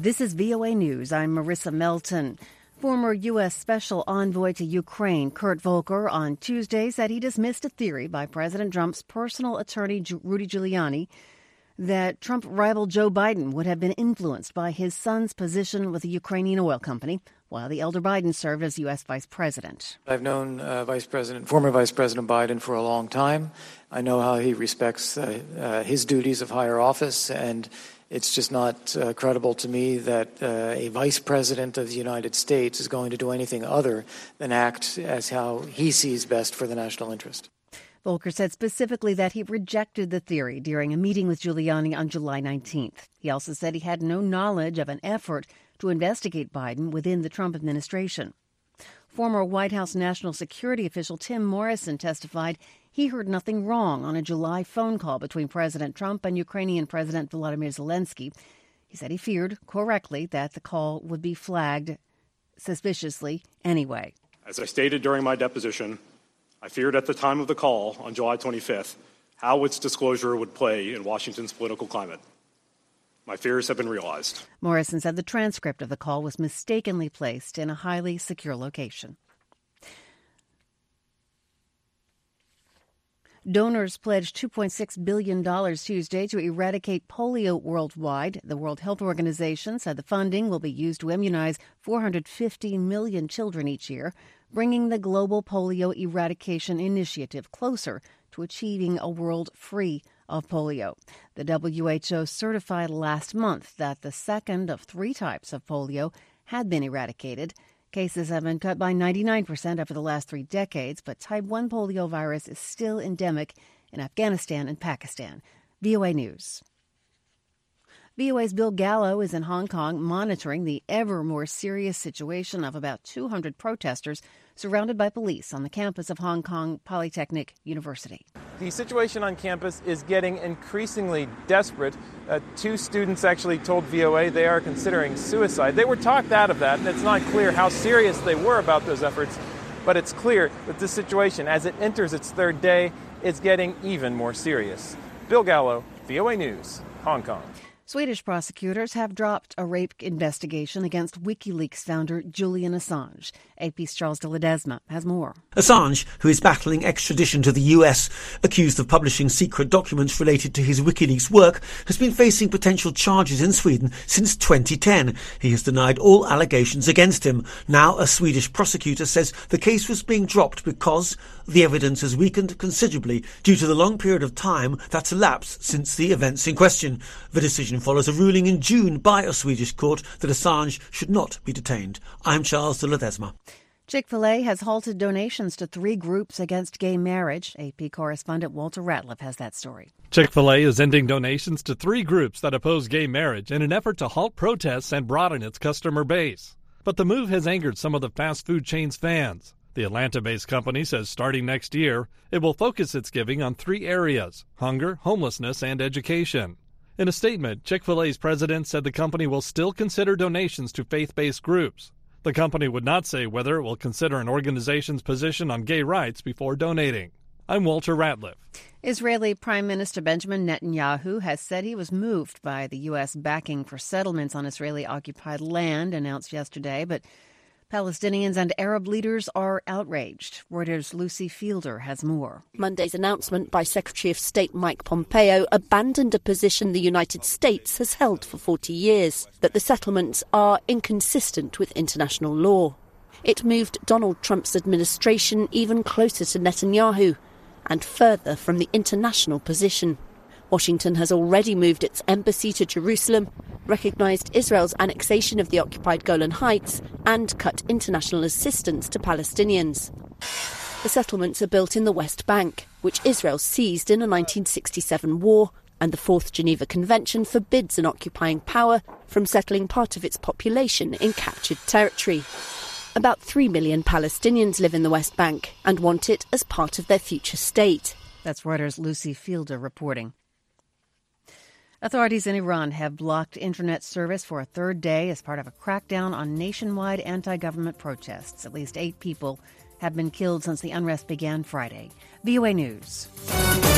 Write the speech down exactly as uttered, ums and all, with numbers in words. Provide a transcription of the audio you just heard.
This is V O A News. I'm Marissa Melton. Former U S. Special Envoy to Ukraine Kurt Volker on Tuesday said he dismissed a theory by President Trump's personal attorney Rudy Giuliani that Trump rival Joe Biden would have been influenced by his son's position with the Ukrainian oil company while the elder Biden served as U S. Vice President. I've known uh, Vice President, former Vice President Biden for a long time. I know how he respects uh, uh, his duties of higher office, and it's just not uh, credible to me that uh, a vice president of the United States is going to do anything other than act as how he sees best for the national interest. Volker said specifically that he rejected the theory during a meeting with Giuliani on July nineteenth. He also said he had no knowledge of an effort to investigate Biden within the Trump administration. Former White House national security official Tim Morrison testified he heard nothing wrong on a July phone call between President Trump and Ukrainian President Volodymyr Zelensky. He said he feared, correctly, that the call would be flagged suspiciously anyway. As I stated during my deposition, I feared at the time of the call on July twenty-fifth how its disclosure would play in Washington's political climate. My fears have been realized. Morrison said the transcript of the call was mistakenly placed in a highly secure location. Donors pledged two point six billion dollars Tuesday to eradicate polio worldwide. The World Health Organization said the funding will be used to immunize four hundred fifty million children each year, bringing the global polio eradication initiative closer to achieving a world free of polio. The W H O certified last month that the second of three types of polio had been eradicated. Cases have been cut by ninety-nine percent over the last three decades, but type one polio virus is still endemic in Afghanistan and Pakistan. V O A News. V O A's Bill Gallo is in Hong Kong monitoring the ever more serious situation of about two hundred protesters surrounded by police on the campus of Hong Kong Polytechnic University. The situation on campus is getting increasingly desperate. Uh, two students actually told V O A they are considering suicide. They were talked out of that, and it's not clear how serious they were about those efforts. But it's clear that this situation, as it enters its third day, is getting even more serious. Bill Gallo, V O A News, Hong Kong. Swedish prosecutors have dropped a rape investigation against WikiLeaks founder Julian Assange. A P's Charles de Ledesma has more. Assange, who is battling extradition to the U S, accused of publishing secret documents related to his WikiLeaks work, has been facing potential charges in Sweden since twenty ten. He has denied all allegations against him. Now a Swedish prosecutor says the case was being dropped because the evidence has weakened considerably due to the long period of time that's elapsed since the events in question. The decision follows a ruling in June by a Swedish court that Assange should not be detained. I'm Charles de Ledesma. Chick-fil-A has halted donations to three groups against gay marriage. A P correspondent Walter Ratliff has that story. Chick-fil-A is ending donations to three groups that oppose gay marriage in an effort to halt protests and broaden its customer base. But the move has angered some of the fast food chain's fans. The Atlanta-based company says starting next year, it will focus its giving on three areas: hunger, homelessness, and education. In a statement, Chick-fil-A's president said the company will still consider donations to faith-based groups. The company would not say whether it will consider an organization's position on gay rights before donating. I'm Walter Ratliff. Israeli Prime Minister Benjamin Netanyahu has said he was moved by the U S backing for settlements on Israeli-occupied land announced yesterday, but Palestinians and Arab leaders are outraged. Reuters' Lucy Fielder has more. Monday's announcement by Secretary of State Mike Pompeo abandoned a position the United States has held for forty years, that the settlements are inconsistent with international law. It moved Donald Trump's administration even closer to Netanyahu and further from the international position. Washington has already moved its embassy to Jerusalem, recognised Israel's annexation of the occupied Golan Heights, and cut international assistance to Palestinians. The settlements are built in the West Bank, which Israel seized in a nineteen sixty-seven war, and the Fourth Geneva Convention forbids an occupying power from settling part of its population in captured territory. About three million Palestinians live in the West Bank and want it as part of their future state. That's Reuters' Lucy Fielder reporting. Authorities in Iran have blocked internet service for a third day as part of a crackdown on nationwide anti-government protests. At least eight people have been killed since the unrest began Friday. V O A News.